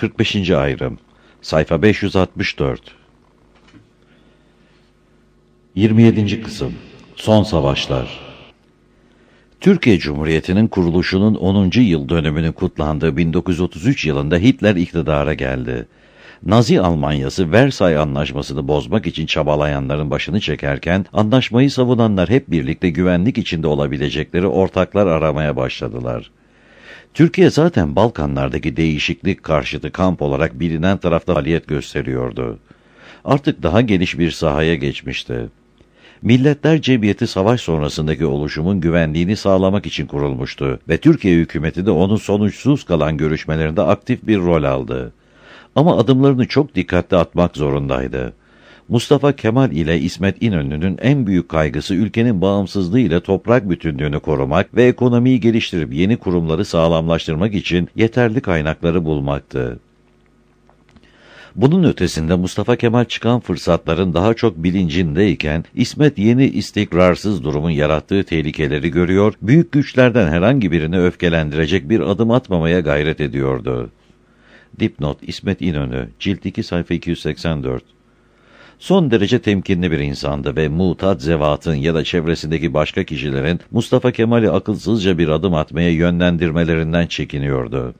45. ayrım. Sayfa 564. 27. kısım. Son savaşlar. Türkiye Cumhuriyeti'nin kuruluşunun 10. yıl dönümünün kutlandığı 1933 yılında Hitler iktidara geldi. Nazi Almanyası Versay Anlaşması'nı bozmak için çabalayanların başını çekerken, anlaşmayı savunanlar hep birlikte güvenlik içinde olabilecekleri ortaklar aramaya başladılar. Türkiye zaten Balkanlardaki değişiklik karşıtı kamp olarak bilinen tarafta faaliyet gösteriyordu. Artık daha geniş bir sahaya geçmişti. Milletler Cemiyeti savaş sonrasındaki oluşumun güvenliğini sağlamak için kurulmuştu ve Türkiye hükümeti de onun sonuçsuz kalan görüşmelerinde aktif bir rol aldı. Ama adımlarını çok dikkatli atmak zorundaydı. Mustafa Kemal ile İsmet İnönü'nün en büyük kaygısı ülkenin bağımsızlığı ile toprak bütünlüğünü korumak ve ekonomiyi geliştirip yeni kurumları sağlamlaştırmak için yeterli kaynakları bulmaktı. Bunun ötesinde Mustafa Kemal çıkan fırsatların daha çok bilincindeyken, İsmet yeni istikrarsız durumun yarattığı tehlikeleri görüyor, büyük güçlerden herhangi birini öfkelendirecek bir adım atmamaya gayret ediyordu. Dipnot: İsmet İnönü, Cilt 2, sayfa 284. Son derece temkinli bir insandı ve mutat zevatın ya da çevresindeki başka kişilerin Mustafa Kemal'i akılsızca bir adım atmaya yönlendirmelerinden çekiniyordu.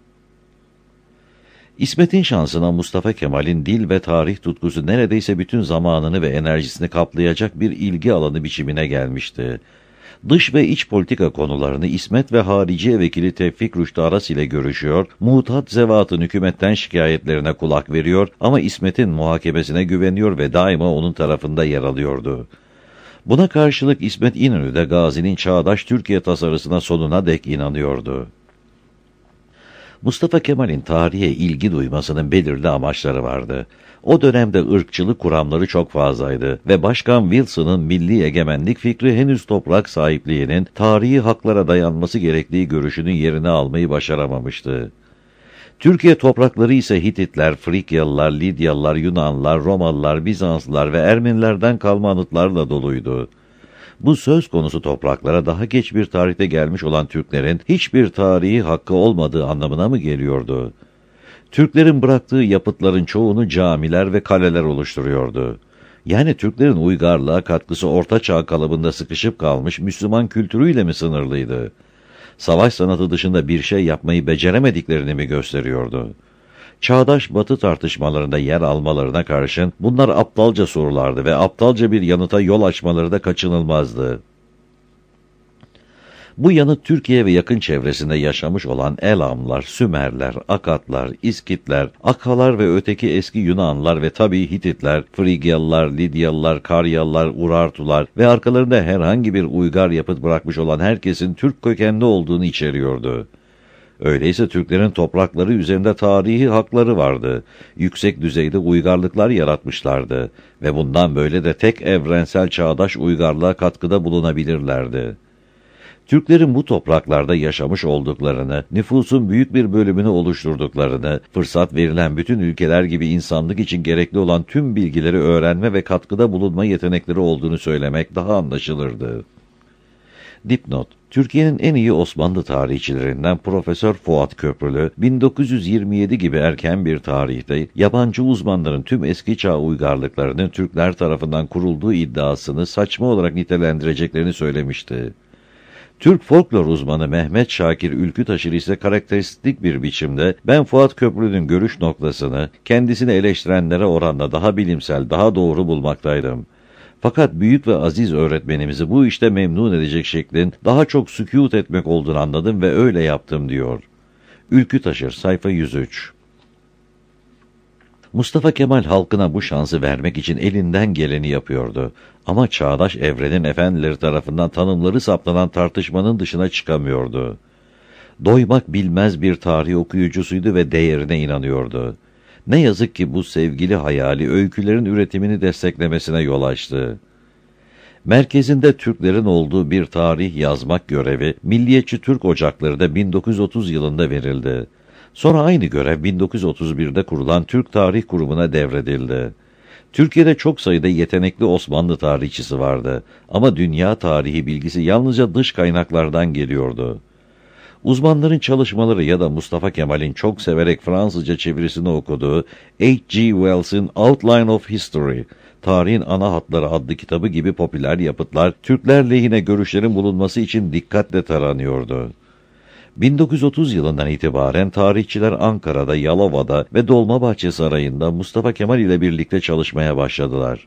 İsmet'in şansına Mustafa Kemal'in dil ve tarih tutkusu neredeyse bütün zamanını ve enerjisini kaplayacak bir ilgi alanı biçimine gelmişti. Dış ve iç politika konularını İsmet ve Hariciye Vekili Tevfik Rüştü Aras ile görüşüyor, mutat zevatın hükümetten şikayetlerine kulak veriyor ama İsmet'in muhakemesine güveniyor ve daima onun tarafında yer alıyordu. Buna karşılık İsmet İnönü de Gazi'nin çağdaş Türkiye tasarısına sonuna dek inanıyordu. Mustafa Kemal'in tarihe ilgi duymasının belirli amaçları vardı. O dönemde ırkçılık kuramları çok fazlaydı ve Başkan Wilson'ın milli egemenlik fikri henüz toprak sahipliğinin tarihi haklara dayanması gerektiği görüşünün yerini almayı başaramamıştı. Türkiye toprakları ise Hititler, Frikyalılar, Lidyalılar, Yunanlılar, Romalılar, Bizanslılar ve Ermenilerden kalma anıtlarla doluydu. Bu söz konusu topraklara daha geç bir tarihte gelmiş olan Türklerin hiçbir tarihi hakkı olmadığı anlamına mı geliyordu? Türklerin bıraktığı yapıtların çoğunu camiler ve kaleler oluşturuyordu. Yani Türklerin uygarlığa katkısı Orta Çağ kalıbında sıkışıp kalmış Müslüman kültürüyle mi sınırlıydı? Savaş sanatı dışında bir şey yapmayı beceremediklerini mi gösteriyordu? Çağdaş Batı tartışmalarında yer almalarına karşın bunlar aptalca sorulardı ve aptalca bir yanıta yol açmaları da kaçınılmazdı. Bu yanıt Türkiye ve yakın çevresinde yaşamış olan Elamlar, Sümerler, Akatlar, İskitler, Akalar ve öteki eski Yunanlılar ve tabii Hititler, Frigyalılar, Lidyalılar, Karyalılar, Urartular ve arkalarında herhangi bir uygar yapıt bırakmış olan herkesin Türk kökenli olduğunu içeriyordu. Öyleyse Türklerin toprakları üzerinde tarihi hakları vardı. Yüksek düzeyde uygarlıklar yaratmışlardı ve bundan böyle de tek evrensel çağdaş uygarlığa katkıda bulunabilirlerdi. Türklerin bu topraklarda yaşamış olduklarını, nüfusun büyük bir bölümünü oluşturduklarını, fırsat verilen bütün ülkeler gibi insanlık için gerekli olan tüm bilgileri öğrenme ve katkıda bulunma yetenekleri olduğunu söylemek daha anlaşılırdı. Dipnot: Türkiye'nin en iyi Osmanlı tarihçilerinden Profesör Fuat Köprülü, 1927 gibi erken bir tarihte yabancı uzmanların tüm eski çağ uygarlıklarının Türkler tarafından kurulduğu iddiasını saçma olarak nitelendireceklerini söylemişti. Türk folklor uzmanı Mehmet Şakir Ülkütaşır ise karakteristik bir biçimde ben Fuat Köprülü'nün görüş noktasını kendisini eleştirenlere oranla daha bilimsel, daha doğru bulmaktaydım. Fakat büyük ve aziz öğretmenimizi bu işte memnun edecek şeklin daha çok sükût etmek olduğunu anladım ve öyle yaptım diyor. Ülkütaşır, sayfa 103. Mustafa Kemal halkına bu şansı vermek için elinden geleni yapıyordu. Ama çağdaş evrenin efendileri tarafından tanımları saptanan tartışmanın dışına çıkamıyordu. Doymak bilmez bir tarih okuyucusuydu ve değerine inanıyordu. Ne yazık ki bu sevgili hayali öykülerin üretimini desteklemesine yol açtı. Merkezinde Türklerin olduğu bir tarih yazmak görevi Milliyetçi Türk Ocakları da 1930 yılında verildi. Sonra aynı görev 1931'de kurulan Türk Tarih Kurumu'na devredildi. Türkiye'de çok sayıda yetenekli Osmanlı tarihçisi vardı ama dünya tarihi bilgisi yalnızca dış kaynaklardan geliyordu. Uzmanların çalışmaları ya da Mustafa Kemal'in çok severek Fransızca çevirisini okuduğu H.G. Wells'in Outline of History, Tarihin Ana Hatları adlı kitabı gibi popüler yapıtlar, Türkler lehine görüşlerin bulunması için dikkatle taranıyordu. 1930 yılından itibaren tarihçiler Ankara'da, Yalova'da ve Dolmabahçe Sarayı'nda Mustafa Kemal ile birlikte çalışmaya başladılar.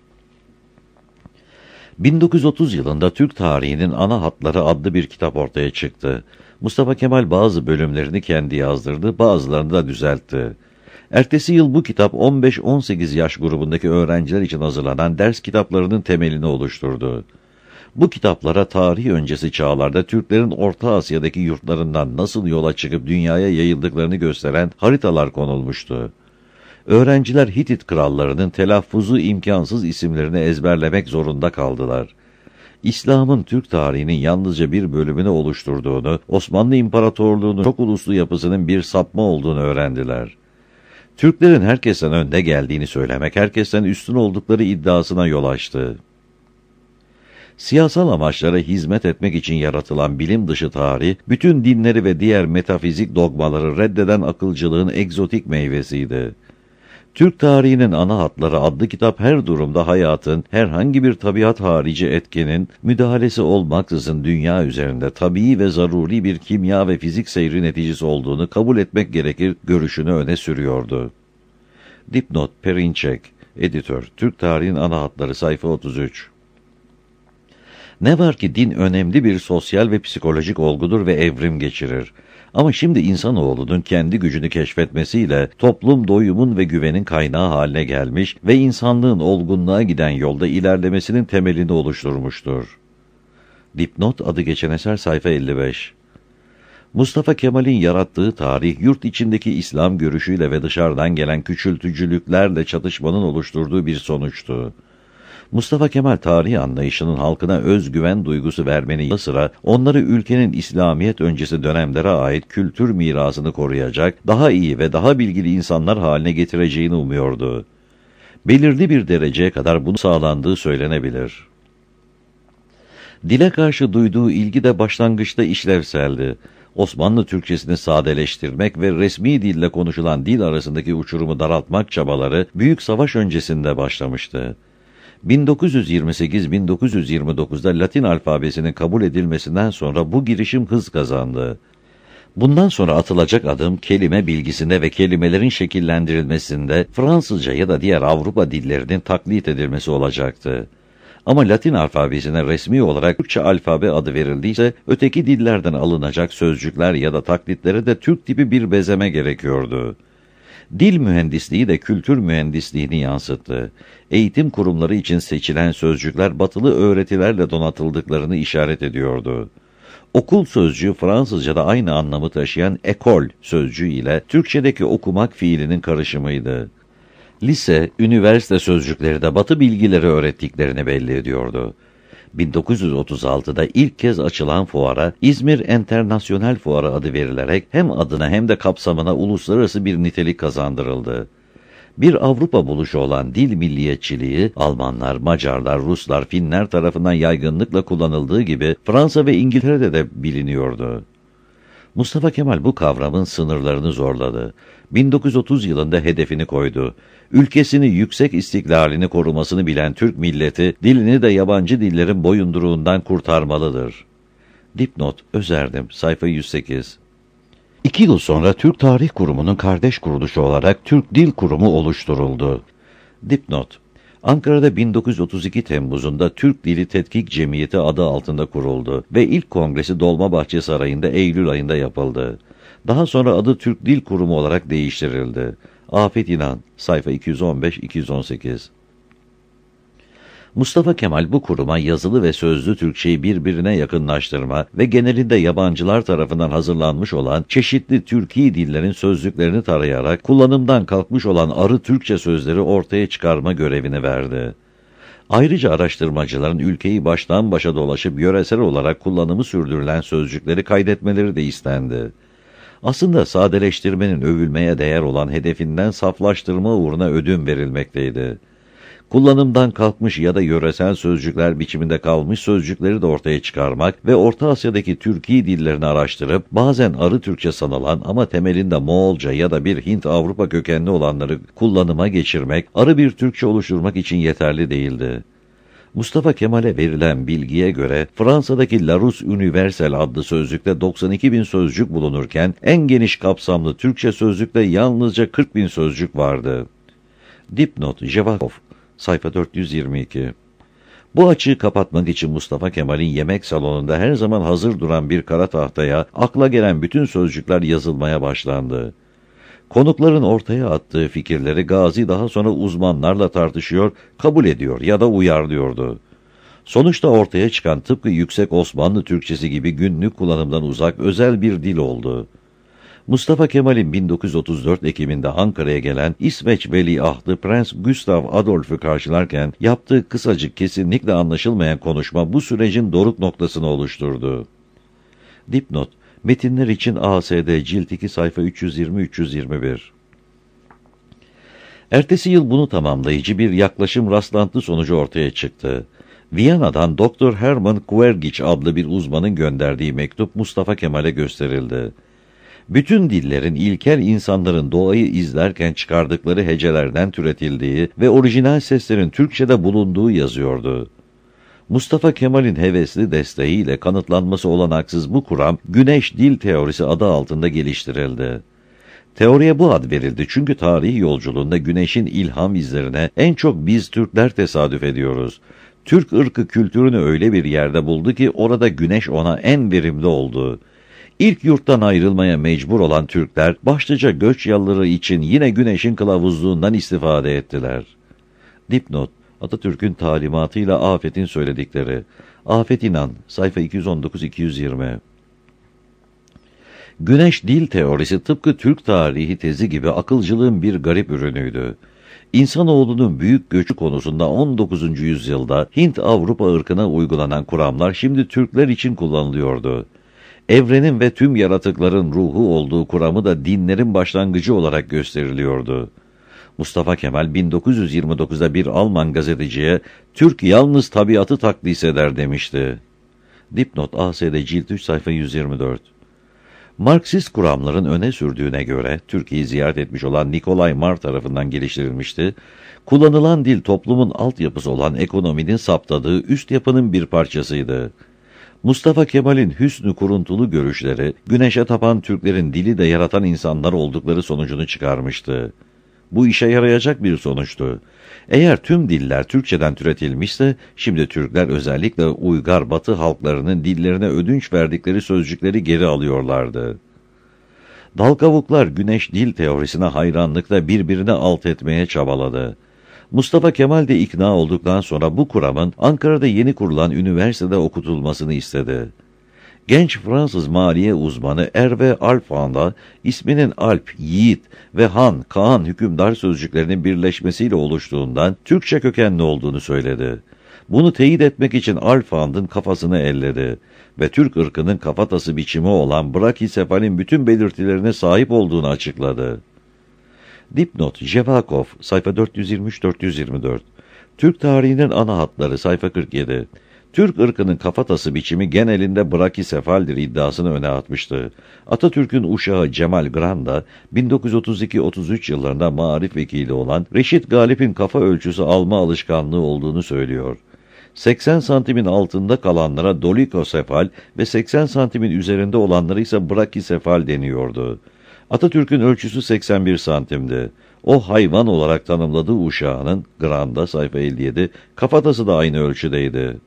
1930 yılında Türk Tarihinin Ana Hatları adlı bir kitap ortaya çıktı. Mustafa Kemal bazı bölümlerini kendi yazdırdı, bazılarını da düzeltti. Ertesi yıl bu kitap 15-18 yaş grubundaki öğrenciler için hazırlanan ders kitaplarının temelini oluşturdu. Bu kitaplara tarih öncesi çağlarda Türklerin Orta Asya'daki yurtlarından nasıl yola çıkıp dünyaya yayıldıklarını gösteren haritalar konulmuştu. Öğrenciler Hitit krallarının telaffuzu imkansız isimlerini ezberlemek zorunda kaldılar. İslam'ın Türk tarihinin yalnızca bir bölümünü oluşturduğunu, Osmanlı İmparatorluğu'nun çok uluslu yapısının bir sapma olduğunu öğrendiler. Türklerin herkesten önde geldiğini söylemek, herkesten üstün oldukları iddiasına yol açtı. Siyasal amaçlara hizmet etmek için yaratılan bilim dışı tarih, bütün dinleri ve diğer metafizik dogmaları reddeden akılcılığın egzotik meyvesiydi. Türk Tarihinin Ana Hatları adlı kitap her durumda hayatın, herhangi bir tabiat harici etkenin müdahalesi olmaksızın dünya üzerinde tabii ve zaruri bir kimya ve fizik seyri neticesi olduğunu kabul etmek gerekir görüşünü öne sürüyordu. Dipnot Perinçek, Editör, Türk Tarihinin Ana Hatları, sayfa 33. Ne var ki din önemli bir sosyal ve psikolojik olgudur ve evrim geçirir. Ama şimdi insanoğlunun kendi gücünü keşfetmesiyle toplum doyumun ve güvenin kaynağı haline gelmiş ve insanlığın olgunluğa giden yolda ilerlemesinin temelini oluşturmuştur. Dipnot adı geçen eser, sayfa 55. Mustafa Kemal'in yarattığı tarih, yurt içindeki İslam görüşüyle ve dışarıdan gelen küçültücülüklerle çatışmanın oluşturduğu bir sonuçtu. Mustafa Kemal tarih anlayışının halkına özgüven duygusu vermenin yanı sıra onları ülkenin İslamiyet öncesi dönemlere ait kültür mirasını koruyacak, daha iyi ve daha bilgili insanlar haline getireceğini umuyordu. Belirli bir dereceye kadar bunu sağlandığı söylenebilir. Dile karşı duyduğu ilgi de başlangıçta işlevseldi. Osmanlı Türkçesini sadeleştirmek ve resmi dille konuşulan dil arasındaki uçurumu daraltmak çabaları büyük savaş öncesinde başlamıştı. 1928-1929'da Latin alfabesinin kabul edilmesinden sonra bu girişim hız kazandı. Bundan sonra atılacak adım kelime bilgisinde ve kelimelerin şekillendirilmesinde Fransızca ya da diğer Avrupa dillerinin taklit edilmesi olacaktı. Ama Latin alfabesine resmi olarak Türkçe alfabe adı verildiyse öteki dillerden alınacak sözcükler ya da taklitlere de Türk tipi bir bezeme gerekiyordu. Dil mühendisliği de kültür mühendisliğini yansıttı. Eğitim kurumları için seçilen sözcükler batılı öğretilerle donatıldıklarını işaret ediyordu. Okul sözcüğü Fransızca'da aynı anlamı taşıyan école sözcüğü ile Türkçedeki okumak fiilinin karışımıydı. Lise, üniversite sözcükleri de batı bilgileri öğrettiklerini belli ediyordu. 1936'da ilk kez açılan fuara İzmir Enternasyonel Fuarı adı verilerek hem adına hem de kapsamına uluslararası bir nitelik kazandırıldı. Bir Avrupa buluşu olan dil milliyetçiliği, Almanlar, Macarlar, Ruslar, Finler tarafından yaygınlıkla kullanıldığı gibi Fransa ve İngiltere'de de biliniyordu. Mustafa Kemal bu kavramın sınırlarını zorladı. 1930 yılında hedefini koydu. Ülkesini yüksek istiklalini korumasını bilen Türk milleti, dilini de yabancı dillerin boyunduruğundan kurtarmalıdır. Dipnot Özerdim, sayfa 108. 2 yıl sonra Türk Tarih Kurumu'nun kardeş kuruluşu olarak Türk Dil Kurumu oluşturuldu. Dipnot Ankara'da 1932 Temmuz'unda Türk Dili Tetkik Cemiyeti adı altında kuruldu ve ilk kongresi Dolmabahçe Sarayı'nda Eylül ayında yapıldı. Daha sonra adı Türk Dil Kurumu olarak değiştirildi. Afet İnan, sayfa 215-218. Mustafa Kemal bu kuruma yazılı ve sözlü Türkçeyi birbirine yakınlaştırma ve genelinde yabancılar tarafından hazırlanmış olan çeşitli Türki dillerin sözlüklerini tarayarak kullanımdan kalkmış olan arı Türkçe sözleri ortaya çıkarma görevini verdi. Ayrıca araştırmacıların ülkeyi baştan başa dolaşıp yöresel olarak kullanımı sürdürülen sözcükleri kaydetmeleri de istendi. Aslında sadeleştirmenin övülmeye değer olan hedefinden saflaştırma uğruna ödün verilmekteydi. kullanımdan kalkmış ya da yöresel sözcükler biçiminde kalmış sözcükleri de ortaya çıkarmak ve Orta Asya'daki Türki dillerini araştırıp bazen Arı Türkçe sanılan ama temelinde Moğolca ya da bir Hint-Avrupa kökenli olanları kullanıma geçirmek, arı bir Türkçe oluşturmak için yeterli değildi. Mustafa Kemal'e verilen bilgiye göre Fransa'daki Larousse Universel adlı sözlükte 92.000 sözcük bulunurken en geniş kapsamlı Türkçe sözlükte yalnızca 40.000 sözcük vardı. Dipnot Jevakov, sayfa 422. Bu açığı kapatmak için Mustafa Kemal'in yemek salonunda her zaman hazır duran bir kara tahtaya akla gelen bütün sözcükler yazılmaya başlandı. Konukların ortaya attığı fikirleri Gazi daha sonra uzmanlarla tartışıyor, kabul ediyor ya da uyarlıyordu. Sonuçta ortaya çıkan tıpkı Yüksek Osmanlı Türkçesi gibi günlük kullanımdan uzak özel bir dil oldu. Mustafa Kemal'in 1934 Ekim'inde Ankara'ya gelen İsveç Veliahtı Prens Gustav Adolf'u karşılarken yaptığı kısacık kesinlikle anlaşılmayan konuşma bu sürecin doruk noktasını oluşturdu. Dipnot, metinler için ASD Cilt 2 sayfa 320-321. Ertesi yıl bunu tamamlayıcı bir yaklaşım rastlantı sonucu ortaya çıktı. Viyana'dan Dr. Hermann Quergic adlı bir uzmanın gönderdiği mektup Mustafa Kemal'e gösterildi. Bütün dillerin ilkel insanların doğayı izlerken çıkardıkları hecelerden türetildiği ve orijinal seslerin Türkçe'de bulunduğu yazıyordu. Mustafa Kemal'in hevesli desteğiyle kanıtlanması olanaksız bu kuram, Güneş Dil Teorisi adı altında geliştirildi. Teoriye bu ad verildi çünkü tarihi yolculuğunda Güneş'in ilham izlerine en çok biz Türkler tesadüf ediyoruz. Türk ırkı kültürünü öyle bir yerde buldu ki orada Güneş ona en verimli oldu. İlk yurttan ayrılmaya mecbur olan Türkler, başlıca göç yolları için yine Güneş'in kılavuzluğundan istifade ettiler. Dipnot, Atatürk'ün talimatıyla Afet'in söyledikleri. Afet İnan, sayfa 219-220. Güneş dil teorisi tıpkı Türk tarihi tezi gibi akılcılığın bir garip ürünüydü. İnsanoğlunun büyük göçü konusunda 19. yüzyılda Hint-Avrupa ırkına uygulanan kuramlar şimdi Türkler için kullanılıyordu. Evrenin ve tüm yaratıkların ruhu olduğu kuramı da dinlerin başlangıcı olarak gösteriliyordu. Mustafa Kemal 1929'da bir Alman gazeteciye "Türk yalnız tabiatı takdis eder" demişti. Dipnot ASD Cilt 3 sayfa 124. Marksist kuramların öne sürdüğüne göre Türkiye'yi ziyaret etmiş olan Nikolay Marr tarafından geliştirilmişti. Kullanılan dil toplumun altyapısı olan ekonominin saptadığı üst yapının bir parçasıydı. Mustafa Kemal'in hüsnü kuruntulu görüşleri, Güneş'e tapan Türklerin dili de yaratan insanlar oldukları sonucunu çıkarmıştı. Bu işe yarayacak bir sonuçtu. Eğer tüm diller Türkçeden türetilmişse, şimdi Türkler özellikle uygar Batı halklarının dillerine ödünç verdikleri sözcükleri geri alıyorlardı. Dalkavuklar Güneş dil teorisine hayranlıkla birbirine alt etmeye çabaladı. Mustafa Kemal de ikna olduktan sonra bu kuramın Ankara'da yeni kurulan üniversitede okutulmasını istedi. Genç Fransız maliye uzmanı Hervé Alphon'da isminin Alp, Yiğit ve Han, Kaan hükümdar sözcüklerinin birleşmesiyle oluştuğundan Türkçe kökenli olduğunu söyledi. Bunu teyit etmek için Alphon'un kafasını elledi ve Türk ırkının kafatası biçimi olan brakisefalin bütün belirtilerine sahip olduğunu açıkladı. Dipnot Jevakov, sayfa 423-424. Türk tarihinin ana hatları, sayfa 47. Türk ırkının kafatası biçimi genelinde brakisefaldir iddiasını öne atmıştı. Atatürk'ün uşağı Cemal Granda, 1932-33 yıllarında maarif vekili olan Reşit Galip'in kafa ölçüsü alma alışkanlığı olduğunu söylüyor. 80 santimin altında kalanlara dolikosefal ve 80 santimin üzerinde olanlara ise brakisefal deniyordu. Atatürk'ün ölçüsü 81 santimdi. O hayvan olarak tanımladığı uşağının, Granda sayfa 57, kafatası da aynı ölçüdeydi.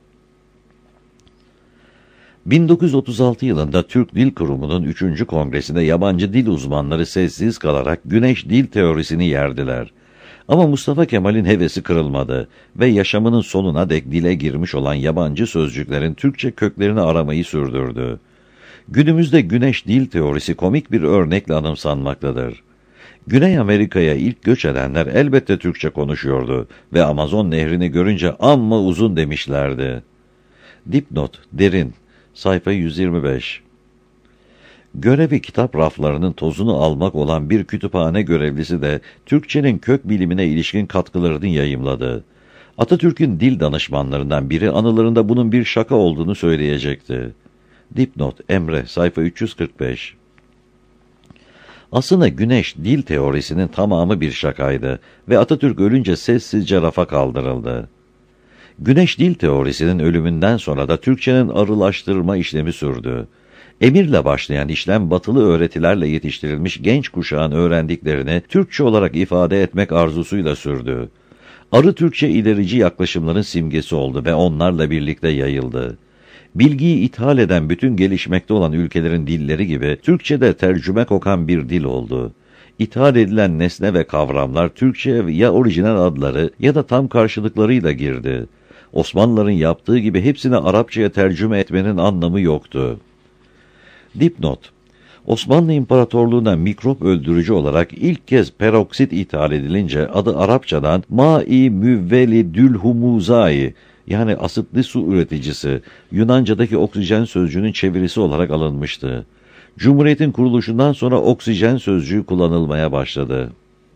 1936 yılında Türk Dil Kurumu'nun 3. kongresinde yabancı dil uzmanları sessiz kalarak Güneş dil teorisini yerdiler. Ama Mustafa Kemal'in hevesi kırılmadı ve yaşamının sonuna dek dile girmiş olan yabancı sözcüklerin Türkçe köklerini aramayı sürdürdü. Günümüzde Güneş dil teorisi komik bir örnekle anımsanmaktadır. Güney Amerika'ya ilk göç edenler elbette Türkçe konuşuyordu ve Amazon nehrini görünce amma uzun demişlerdi. Dipnot, derin, sayfa 125. Görevi kitap raflarının tozunu almak olan bir kütüphane görevlisi de Türkçenin kök bilimine ilişkin katkılarını yayımladı. Atatürk'ün dil danışmanlarından biri anılarında bunun bir şaka olduğunu söyleyecekti. Dipnot Emre, sayfa 345. Aslında Güneş dil teorisinin tamamı bir şakaydı ve Atatürk ölünce sessizce rafa kaldırıldı. Güneş dil teorisinin ölümünden sonra da Türkçenin arılaştırma işlemi sürdü. Emirle başlayan işlem batılı öğretilerle yetiştirilmiş genç kuşağın öğrendiklerini Türkçe olarak ifade etmek arzusuyla sürdü. Arı Türkçe ilerici yaklaşımların simgesi oldu ve onlarla birlikte yayıldı. Bilgiyi ithal eden bütün gelişmekte olan ülkelerin dilleri gibi Türkçe'de tercüme kokan bir dil oldu. İthal edilen nesne ve kavramlar Türkçe'ye ya orijinal adları ya da tam karşılıklarıyla girdi. Osmanlıların yaptığı gibi hepsini Arapçaya tercüme etmenin anlamı yoktu. Dipnot: Osmanlı İmparatorluğu'na mikrop öldürücü olarak ilk kez peroksit ithal edilince adı Arapçadan mai müvvelidülhumuzai yani asitli su üreticisi, Yunanca'daki oksijen sözcüğünün çevirisi olarak alınmıştı. Cumhuriyet'in kuruluşundan sonra oksijen sözcüğü kullanılmaya başladı.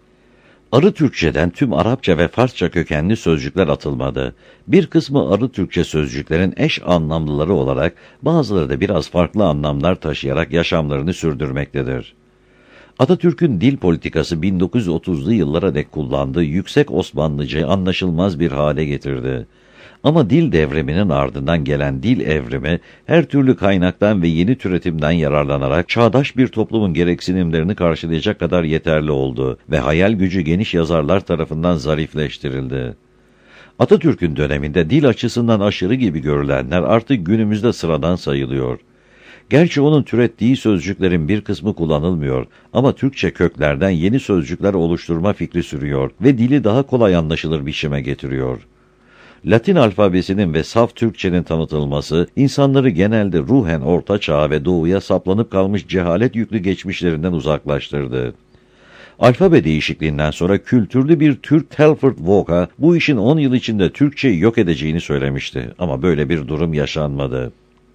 Arı Türkçeden tüm Arapça ve Farsça kökenli sözcükler atılmadı. Bir kısmı Arı Türkçe sözcüklerin eş anlamlıları olarak, bazıları da biraz farklı anlamlar taşıyarak yaşamlarını sürdürmektedir. Atatürk'ün dil politikası 1930'lu yıllara dek kullandığı yüksek Osmanlıcayı anlaşılmaz bir hale getirdi. Ama dil devriminin ardından gelen dil evrimi, her türlü kaynaktan ve yeni türetimden yararlanarak çağdaş bir toplumun gereksinimlerini karşılayacak kadar yeterli oldu ve hayal gücü geniş yazarlar tarafından zarifleştirildi. Atatürk'ün döneminde dil açısından aşırı gibi görülenler artık günümüzde sıradan sayılıyor. Gerçi onun türettiği sözcüklerin bir kısmı kullanılmıyor ama Türkçe köklerden yeni sözcükler oluşturma fikri sürüyor ve dili daha kolay anlaşılır biçime getiriyor. Latin alfabesinin ve saf Türkçenin tanıtılması, insanları genelde ruhen Orta Çağ'a ve Doğu'ya saplanıp kalmış cehalet yüklü geçmişlerinden uzaklaştırdı. Alfabe değişikliğinden sonra kültürlü bir Türk Telford Walker, bu işin 10 yıl içinde Türkçeyi yok edeceğini söylemişti ama böyle bir durum yaşanmadı.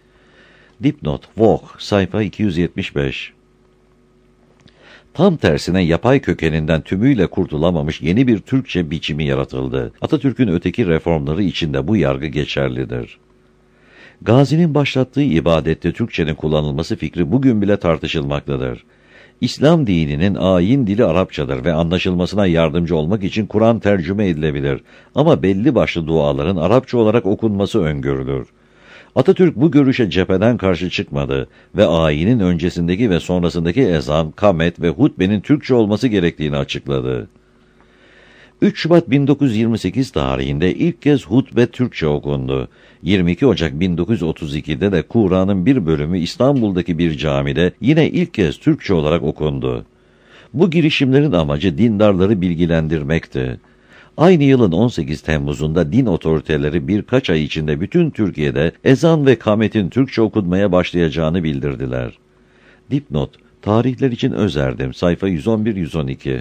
Dipnot Walk, sayfa 275. Tam tersine yapay kökeninden tümüyle kurtulamamış yeni bir Türkçe biçimi yaratıldı. Atatürk'ün öteki reformları içinde bu yargı geçerlidir. Gazi'nin başlattığı ibadette Türkçenin kullanılması fikri bugün bile tartışılmaktadır. İslam dininin ayin dili Arapçadır ve anlaşılmasına yardımcı olmak için Kur'an tercüme edilebilir ama belli başlı duaların Arapça olarak okunması öngörülür. Atatürk bu görüşe cepheden karşı çıkmadı ve ayinin öncesindeki ve sonrasındaki ezan, kamet ve hutbenin Türkçe olması gerektiğini açıkladı. 3 Şubat 1928 tarihinde ilk kez hutbe Türkçe okundu. 22 Ocak 1932'de de Kur'an'ın bir bölümü İstanbul'daki bir camide yine ilk kez Türkçe olarak okundu. Bu girişimlerin amacı dindarları bilgilendirmekti. Aynı yılın 18 Temmuz'unda din otoriteleri birkaç ay içinde bütün Türkiye'de ezan ve kametin Türkçe okunmaya başlayacağını bildirdiler. Dipnot, tarihler için özerdim, sayfa 111-112.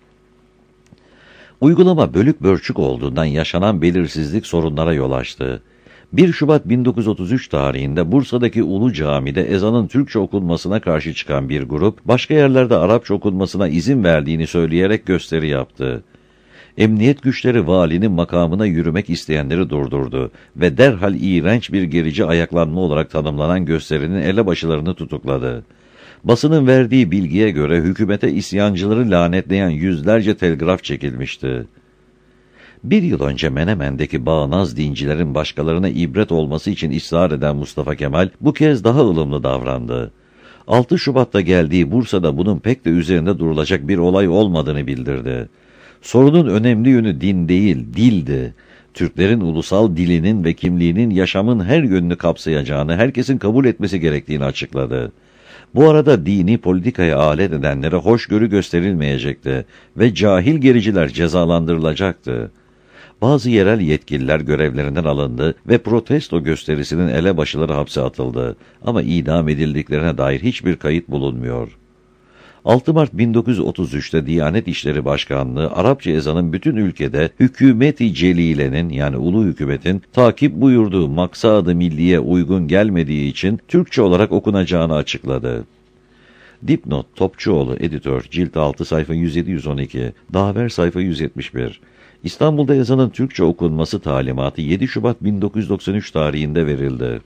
Uygulama bölük pörçük olduğundan yaşanan belirsizlik sorunlara yol açtı. 1 Şubat 1933 tarihinde Bursa'daki Ulu Cami'de ezanın Türkçe okunmasına karşı çıkan bir grup, başka yerlerde Arapça okunmasına izin verdiğini söyleyerek gösteri yaptı. Emniyet güçleri valinin makamına yürümek isteyenleri durdurdu ve derhal iğrenç bir gerici ayaklanma olarak tanımlanan gösterinin elebaşılarını tutukladı. Basının verdiği bilgiye göre hükümete isyancıları lanetleyen yüzlerce telgraf çekilmişti. Bir yıl önce Menemen'deki bağnaz dincilerin başkalarına ibret olması için ısrar eden Mustafa Kemal bu kez daha ılımlı davrandı. 6 Şubat'ta geldiği Bursa'da bunun pek de üzerinde durulacak bir olay olmadığını bildirdi. Sorunun önemli yönü din değil, dildi. Türklerin ulusal dilinin ve kimliğinin yaşamın her yönünü kapsayacağını, herkesin kabul etmesi gerektiğini açıkladı. Bu arada dini politikaya alet edenlere hoşgörü gösterilmeyecekti ve cahil gericiler cezalandırılacaktı. Bazı yerel yetkililer görevlerinden alındı ve protesto gösterisinin elebaşıları hapse atıldı ama idam edildiklerine dair hiçbir kayıt bulunmuyor. 6 Mart 1933'te Diyanet İşleri Başkanlığı, Arapça ezanın bütün ülkede Hükümeti Celile'nin yani ulu hükümetin takip buyurduğu maksadı milliye uygun gelmediği için Türkçe olarak okunacağını açıkladı. Dipnot Topçuoğlu editör cilt 6 sayfa 107-112, Dahaber sayfa 171. İstanbul'da yazanın Türkçe okunması talimatı 7 Şubat 1993 tarihinde verildi.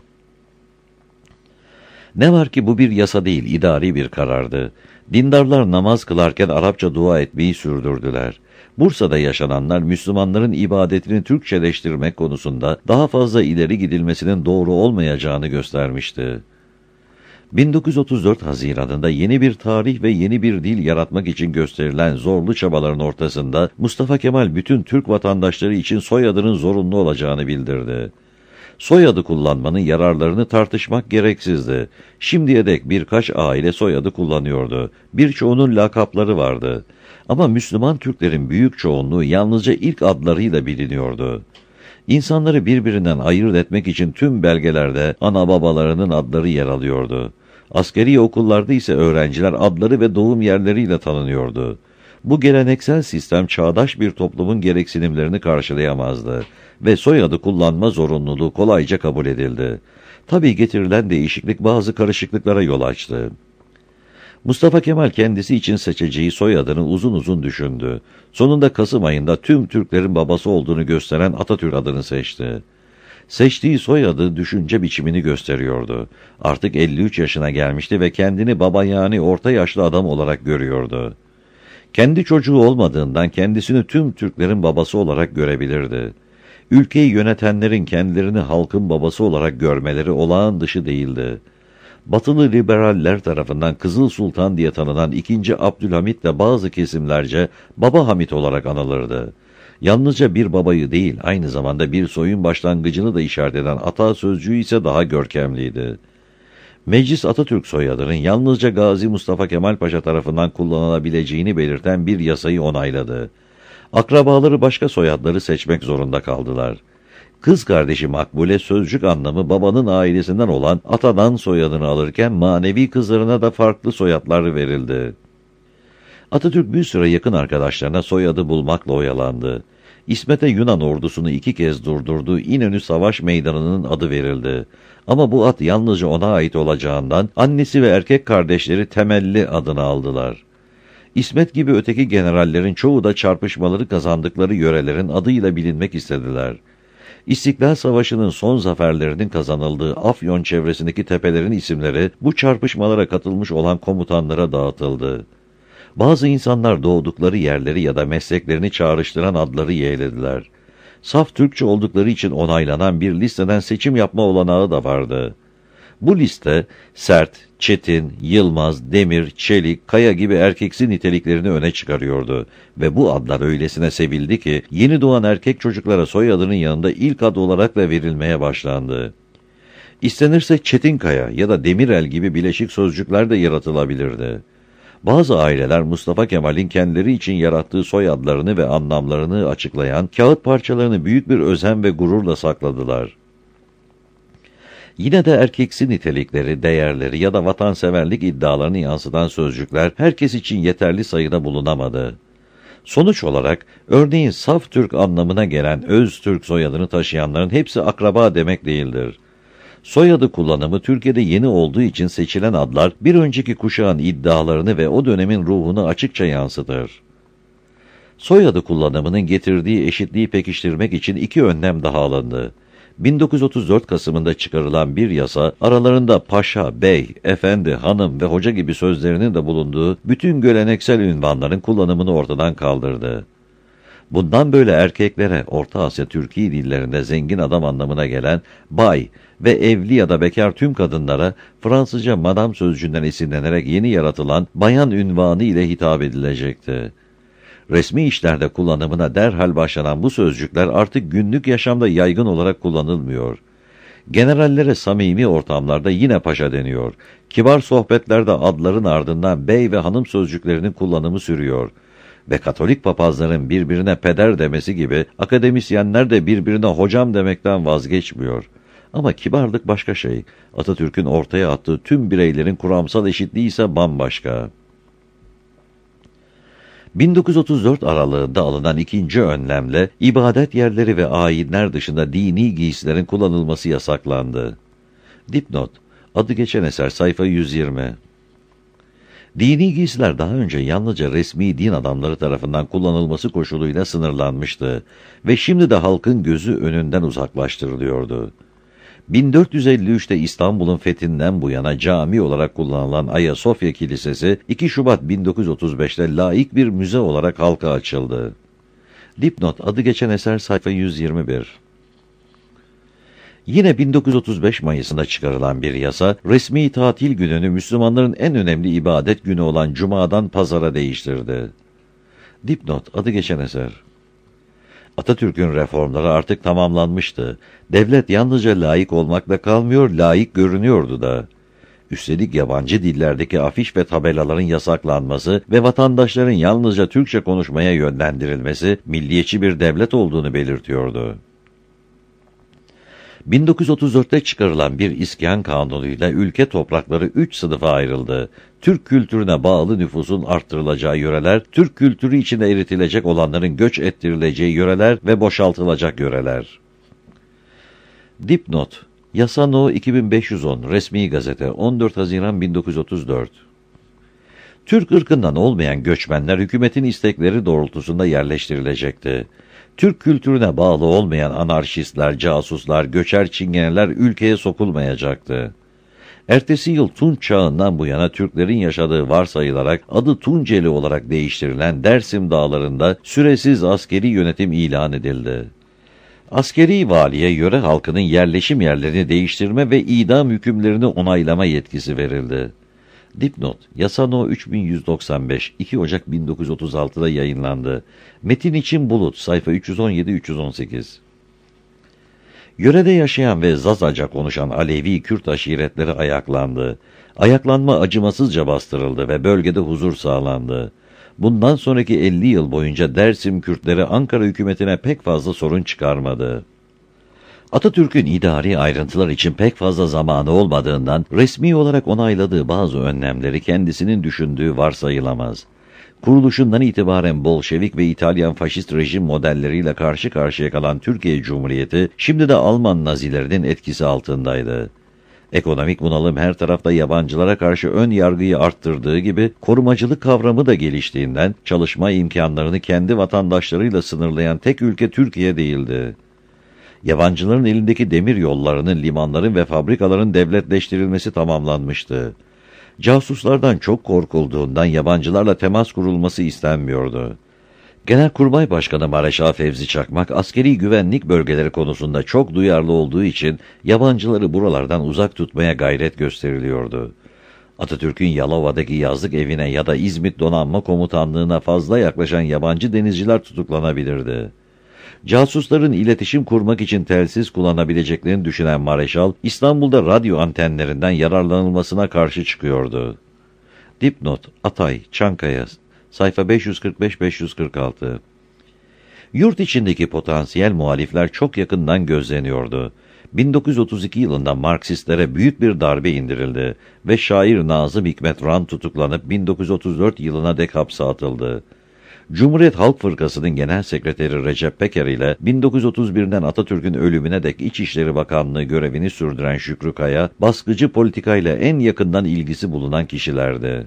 Ne var ki bu bir yasa değil, idari bir karardı. Dindarlar namaz kılarken Arapça dua etmeyi sürdürdüler. Bursa'da yaşananlar Müslümanların ibadetini Türkçeleştirmek konusunda daha fazla ileri gidilmesinin doğru olmayacağını göstermişti. 1934 Haziran'ında yeni bir tarih ve yeni bir dil yaratmak için gösterilen zorlu çabaların ortasında Mustafa Kemal bütün Türk vatandaşları için soyadının zorunlu olacağını bildirdi. Soyadı kullanmanın yararlarını tartışmak gereksizdi. Şimdiye dek birkaç aile soyadı kullanıyordu. Birçoğunun lakapları vardı. Ama Müslüman Türklerin büyük çoğunluğu yalnızca ilk adlarıyla biliniyordu. İnsanları birbirinden ayırt etmek için tüm belgelerde ana babalarının adları yer alıyordu. Askeri okullarda ise öğrenciler adları ve doğum yerleriyle tanınıyordu. Bu geleneksel sistem çağdaş bir toplumun gereksinimlerini karşılayamazdı ve soyadı kullanma zorunluluğu kolayca kabul edildi. Tabii getirilen değişiklik bazı karışıklıklara yol açtı. Mustafa Kemal kendisi için seçeceği soyadını uzun uzun düşündü. Sonunda Kasım ayında tüm Türklerin babası olduğunu gösteren Atatürk adını seçti. Seçtiği soyadı düşünce biçimini gösteriyordu. Artık 53 yaşına gelmişti ve kendini baba yani orta yaşlı adam olarak görüyordu. Kendi çocuğu olmadığından kendisini tüm Türklerin babası olarak görebilirdi. Ülkeyi yönetenlerin kendilerini halkın babası olarak görmeleri olağan dışı değildi. Batılı liberaller tarafından Kızıl Sultan diye tanınan 2. Abdülhamit de bazı kesimlerce Baba Hamit olarak anılırdı. Yalnızca bir babayı değil, aynı zamanda bir soyun başlangıcını da işaret eden ata sözcüğü ise daha görkemliydi. Meclis Atatürk soyadının yalnızca Gazi Mustafa Kemal Paşa tarafından kullanılabileceğini belirten bir yasayı onayladı. Akrabaları başka soyadları seçmek zorunda kaldılar. Kız kardeşi Makbule sözcük anlamı babanın ailesinden olan atadan soyadını alırken manevi kızlarına da farklı soyadlar verildi. Atatürk bir süre yakın arkadaşlarına soyadı bulmakla oyalandı. İsmet'e Yunan ordusunu 2 kez durdurduğu İnönü Savaş Meydanı'nın adı verildi. Ama bu ad yalnızca ona ait olacağından annesi ve erkek kardeşleri Temelli adını aldılar. İsmet gibi öteki generallerin çoğu da çarpışmaları kazandıkları yörelerin adıyla bilinmek istediler. İstiklal Savaşı'nın son zaferlerinin kazanıldığı Afyon çevresindeki tepelerin isimleri bu çarpışmalara katılmış olan komutanlara dağıtıldı. Bazı insanlar doğdukları yerleri ya da mesleklerini çağrıştıran adları yeğlediler. Saf Türkçe oldukları için onaylanan bir listeden seçim yapma olanağı da vardı. Bu liste Sert, Çetin, Yılmaz, Demir, Çelik, Kaya gibi erkeksi niteliklerini öne çıkarıyordu ve bu adlar öylesine sevildi ki yeni doğan erkek çocuklara soyadının yanında ilk ad olarak da verilmeye başlandı. İstenirse Çetinkaya ya da Demirel gibi bileşik sözcükler de yaratılabilirdi. Bazı aileler Mustafa Kemal'in kendileri için yarattığı soyadlarını ve anlamlarını açıklayan kağıt parçalarını büyük bir özen ve gururla sakladılar. Yine de erkeksi nitelikleri, değerleri ya da vatanseverlik iddialarını yansıtan sözcükler herkes için yeterli sayıda bulunamadı. Sonuç olarak örneğin saf Türk anlamına gelen Öztürk soyadını taşıyanların hepsi akraba demek değildir. Soyadı kullanımı Türkiye'de yeni olduğu için seçilen adlar bir önceki kuşağın iddialarını ve o dönemin ruhunu açıkça yansıtır. Soyadı kullanımının getirdiği eşitliği pekiştirmek için 2 önlem daha alındı. 1934 Kasım'ında çıkarılan bir yasa, aralarında paşa, bey, efendi, hanım ve hoca gibi sözlerinin de bulunduğu bütün geleneksel ünvanların kullanımını ortadan kaldırdı. Bundan böyle erkeklere Orta Asya Türkiye dillerinde zengin adam anlamına gelen bay ve evli ya da bekar tüm kadınlara Fransızca madam sözcüğünden esinlenerek yeni yaratılan bayan ünvanı ile hitap edilecekti. Resmi işlerde kullanımına derhal başlanan bu sözcükler artık günlük yaşamda yaygın olarak kullanılmıyor. Generallere samimi ortamlarda yine paşa deniyor. Kibar sohbetlerde adların ardından bey ve hanım sözcüklerinin kullanımı sürüyor. Ve Katolik papazların birbirine peder demesi gibi akademisyenler de birbirine hocam demekten vazgeçmiyor. Ama kibarlık başka şey. Atatürk'ün ortaya attığı tüm bireylerin kuramsal eşitliği ise bambaşka. 1934 aralığında alınan 2. önlemle ibadet yerleri ve ayinler dışında dini giysilerin kullanılması yasaklandı. Dipnot, adı geçen eser sayfa 120. Dini giysiler daha önce yalnızca resmi din adamları tarafından kullanılması koşuluyla sınırlanmıştı ve şimdi de halkın gözü önünden uzaklaştırılıyordu. 1453'te İstanbul'un fethinden bu yana cami olarak kullanılan Ayasofya Kilisesi 2 Şubat 1935'te laik bir müze olarak halka açıldı. Dipnot, adı geçen eser sayfa 121. Yine 1935 Mayıs'ında çıkarılan bir yasa, resmi tatil gününü Müslümanların en önemli ibadet günü olan Cuma'dan Pazar'a değiştirdi. Dipnot, adı geçen eser. Atatürk'ün reformları artık tamamlanmıştı. Devlet yalnızca laik olmakla kalmıyor, laik görünüyordu da. Üstelik yabancı dillerdeki afiş ve tabelaların yasaklanması ve vatandaşların yalnızca Türkçe konuşmaya yönlendirilmesi, milliyetçi bir devlet olduğunu belirtiyordu. 1934'te çıkarılan bir iskan kanunuyla ülke toprakları 3 sınıfa ayrıldı. Türk kültürüne bağlı nüfusun arttırılacağı yöreler, Türk kültürü içinde eritilecek olanların göç ettirileceği yöreler ve boşaltılacak yöreler. Dipnot, Yasa No. 2510, resmi gazete, 14 Haziran 1934. Türk ırkından olmayan göçmenler hükümetin istekleri doğrultusunda yerleştirilecekti. Türk kültürüne bağlı olmayan anarşistler, casuslar, göçer çingeneler ülkeye sokulmayacaktı. Ertesi yıl Tunç çağından bu yana Türklerin yaşadığı varsayılarak adı Tunceli olarak değiştirilen Dersim dağlarında süresiz askeri yönetim ilan edildi. Askeri valiye yöre halkının yerleşim yerlerini değiştirme ve idam hükümlerini onaylama yetkisi verildi. Dipnot, Yasa No. 3195, 2 Ocak 1936'da yayınlandı. Metin için Bulut, sayfa 317-318. Yörede yaşayan ve Zazaca konuşan Alevi Kürt aşiretleri ayaklandı. Ayaklanma acımasızca bastırıldı ve bölgede huzur sağlandı. Bundan sonraki 50 yıl boyunca Dersim Kürtleri Ankara hükümetine pek fazla sorun çıkarmadı. Atatürk'ün idari ayrıntılar için pek fazla zamanı olmadığından resmi olarak onayladığı bazı önlemleri kendisinin düşündüğü varsayılamaz. Kuruluşundan itibaren Bolşevik ve İtalyan faşist rejim modelleriyle karşı karşıya kalan Türkiye Cumhuriyeti şimdi de Alman Nazilerinin etkisi altındaydı. Ekonomik bunalım her tarafta yabancılara karşı ön yargıyı arttırdığı gibi korumacılık kavramı da geliştiğinden çalışma imkanlarını kendi vatandaşlarıyla sınırlayan tek ülke Türkiye değildi. Yabancıların elindeki demir yollarının, limanların ve fabrikaların devletleştirilmesi tamamlanmıştı. Casuslardan çok korkulduğundan yabancılarla temas kurulması istenmiyordu. Genelkurmay Başkanı Mareşal Fevzi Çakmak, askeri güvenlik bölgeleri konusunda çok duyarlı olduğu için yabancıları buralardan uzak tutmaya gayret gösteriliyordu. Atatürk'ün Yalova'daki yazlık evine ya da İzmit Donanma Komutanlığı'na fazla yaklaşan yabancı denizciler tutuklanabilirdi. Casusların iletişim kurmak için telsiz kullanabileceklerini düşünen Mareşal, İstanbul'da radyo antenlerinden yararlanılmasına karşı çıkıyordu. Dipnot, Atay, Çankaya, sayfa 545-546. Yurt içindeki potansiyel muhalifler çok yakından gözleniyordu. 1932 yılında Marksistlere büyük bir darbe indirildi ve şair Nazım Hikmet Ran tutuklanıp 1934 yılına dek hapse atıldı. Cumhuriyet Halk Fırkası'nın Genel Sekreteri Recep Peker ile 1931'den Atatürk'ün ölümüne dek İçişleri Bakanlığı görevini sürdüren Şükrü Kaya, baskıcı politikayla en yakından ilgisi bulunan kişilerdi.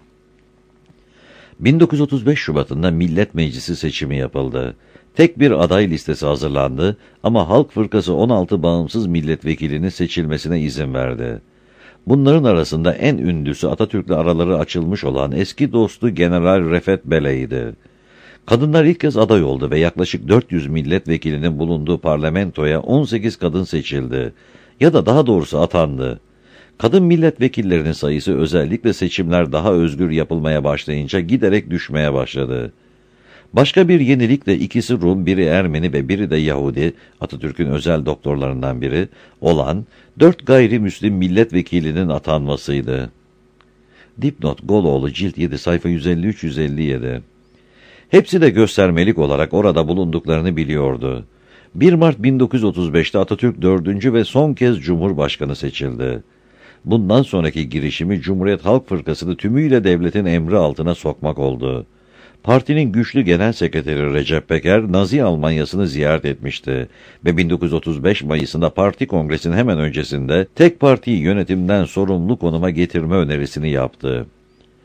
1935 Şubat'ında Millet Meclisi seçimi yapıldı. Tek bir aday listesi hazırlandı ama Halk Fırkası 16 bağımsız milletvekilinin seçilmesine izin verdi. Bunların arasında en ünlüsü Atatürk'le araları açılmış olan eski dostu General Refet Bele'ydi. Kadınlar ilk kez aday oldu ve yaklaşık 400 milletvekilinin bulunduğu parlamentoya 18 kadın seçildi. Ya da daha doğrusu atandı. Kadın milletvekillerinin sayısı özellikle seçimler daha özgür yapılmaya başlayınca giderek düşmeye başladı. Başka bir yenilik de ikisi Rum, biri Ermeni ve biri de Yahudi, Atatürk'ün özel doktorlarından biri olan 4 gayrimüslim milletvekilinin atanmasıydı. Dipnot, Goloğlu, cilt 7, sayfa 153-157. Hepsi de göstermelik olarak orada bulunduklarını biliyordu. 1 Mart 1935'te Atatürk 4. ve son kez Cumhurbaşkanı seçildi. Bundan sonraki girişimi Cumhuriyet Halk Fırkası'nı tümüyle devletin emri altına sokmak oldu. Partinin güçlü genel sekreteri Recep Peker, Nazi Almanyası'nı ziyaret etmişti ve 1935 Mayıs'ında parti kongresinin hemen öncesinde tek partiyi yönetimden sorumlu konuma getirme önerisini yaptı.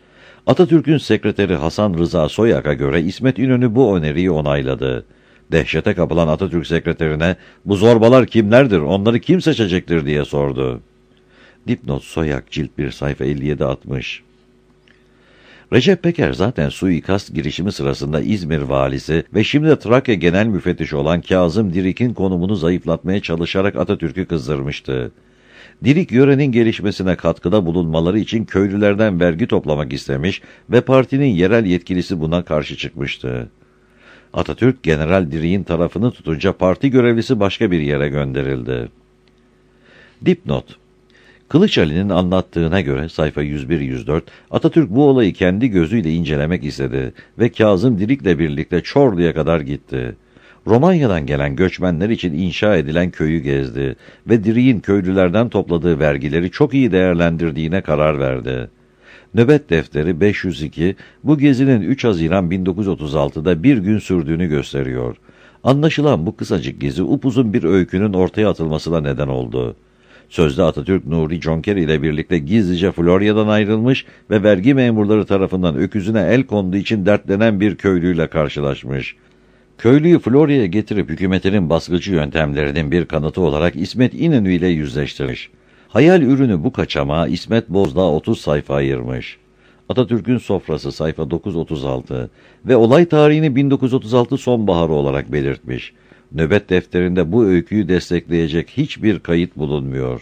Atatürk'ün sekreteri Hasan Rıza Soyak'a göre İsmet İnönü bu öneriyi onayladı. Dehşete kapılan Atatürk sekreterine "Bu zorbalar kimlerdir, onları kim seçecektir?" diye sordu. Dipnot Soyak cilt 1 sayfa 57-60. Recep Peker zaten suikast girişimi sırasında İzmir valisi ve şimdi Trakya genel müfettişi olan Kazım Dirik'in konumunu zayıflatmaya çalışarak Atatürk'ü kızdırmıştı. Dirik yörenin gelişmesine katkıda bulunmaları için köylülerden vergi toplamak istemiş ve partinin yerel yetkilisi buna karşı çıkmıştı. Atatürk General Dirik'in tarafını tutunca parti görevlisi başka bir yere gönderildi. Dipnot: Kılıç Ali'nin anlattığına göre sayfa 101-104, Atatürk bu olayı kendi gözüyle incelemek istedi ve Kazım Dirik'le birlikte Çorlu'ya kadar gitti. Romanya'dan gelen göçmenler için inşa edilen köyü gezdi ve Dirik'in köylülerden topladığı vergileri çok iyi değerlendirdiğine karar verdi. Nöbet defteri 502, bu gezinin 3 Haziran 1936'da bir gün sürdüğünü gösteriyor. Anlaşılan bu kısacık gezi upuzun bir öykünün ortaya atılmasına neden oldu. Sözde Atatürk Nuri Jonker ile birlikte gizlice Florya'dan ayrılmış ve vergi memurları tarafından öküzüne el konduğu için dertlenen bir köylüyle karşılaşmış. Köylüyü Florya'ya getirip hükümetinin baskıcı yöntemlerinin bir kanıtı olarak İsmet İnönü ile yüzleştirmiş. Hayal ürünü bu kaçamağa İsmet Bozdağ 30 sayfa ayırmış. Atatürk'ün sofrası sayfa 936 ve olay tarihini 1936 sonbaharı olarak belirtmiş. Nöbet defterinde bu öyküyü destekleyecek hiçbir kayıt bulunmuyor.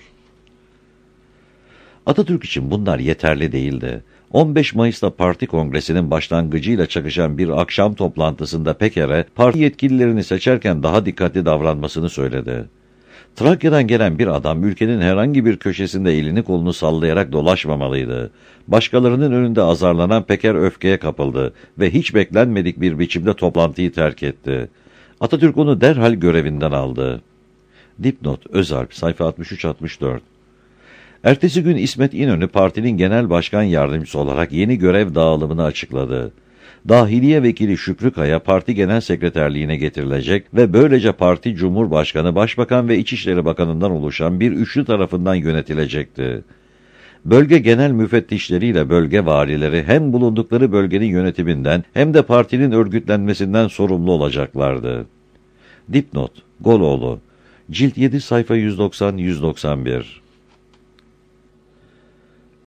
Atatürk için bunlar yeterli değildi. 15 Mayıs'ta parti kongresinin başlangıcıyla çakışan bir akşam toplantısında Peker'e parti yetkililerini seçerken daha dikkatli davranmasını söyledi. Trakya'dan gelen bir adam ülkenin herhangi bir köşesinde elini kolunu sallayarak dolaşmamalıydı. Başkalarının önünde azarlanan Peker öfkeye kapıldı ve hiç beklenmedik bir biçimde toplantıyı terk etti. Atatürk onu derhal görevinden aldı. Dipnot Özalp sayfa 63-64. Ertesi gün İsmet İnönü partinin genel başkan yardımcısı olarak yeni görev dağılımını açıkladı. Dahiliye Vekili Şükrü Kaya parti genel sekreterliğine getirilecek ve böylece parti Cumhurbaşkanı, Başbakan ve İçişleri Bakanı'ndan oluşan bir üçlü tarafından yönetilecekti. Bölge genel müfettişleriyle bölge valileri hem bulundukları bölgenin yönetiminden hem de partinin örgütlenmesinden sorumlu olacaklardı. Dipnot Goloğlu cilt 7 sayfa 190-191.